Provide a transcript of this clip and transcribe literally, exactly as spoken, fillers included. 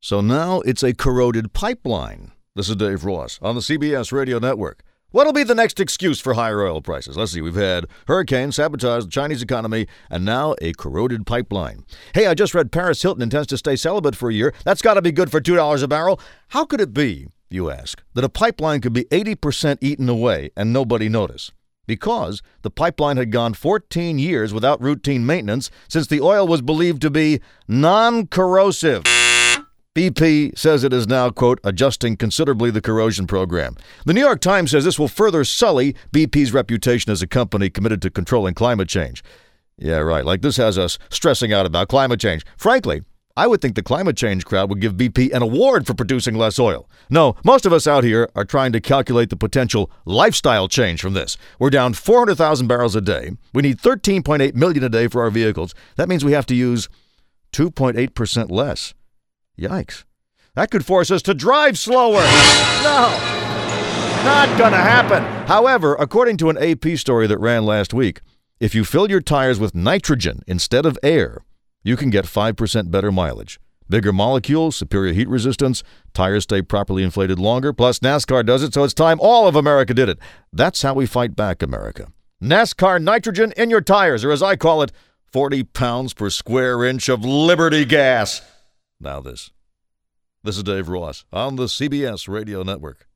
So now it's a corroded pipeline. This is Dave Ross on the C B S Radio Network. What'll be the next excuse for higher oil prices? Let's see. We've had hurricanes sabotage the Chinese economy, and now a corroded pipeline. Hey, I just read Paris Hilton intends to stay celibate for a year. That's got to be good for two dollars a barrel. How could it be, you ask, that a pipeline could be eighty percent eaten away and nobody notice? Because the pipeline had gone fourteen years without routine maintenance since the oil was believed to be non-corrosive. B P says it is now, quote, adjusting considerably the corrosion program. The New York Times says this will further sully B P's reputation as a company committed to controlling climate change. Yeah, right. Like this has us stressing out about climate change. Frankly, I would think the climate change crowd would give B P an award for producing less oil. No, most of us out here are trying to calculate the potential lifestyle change from this. We're down four hundred thousand barrels a day. We need thirteen point eight million a day for our vehicles. That means we have to use two point eight percent less. Yikes. That could force us to drive slower. No, not gonna happen. However, according to an A P story that ran last week, if you fill your tires with nitrogen instead of air, you can get five percent better mileage. Bigger molecules, superior heat resistance, tires stay properly inflated longer, plus NASCAR does it, so it's time all of America did it. That's how we fight back, America. NASCAR nitrogen in your tires, or as I call it, forty pounds per square inch of Liberty gas. Now this. This is Dave Ross on the C B S Radio Network.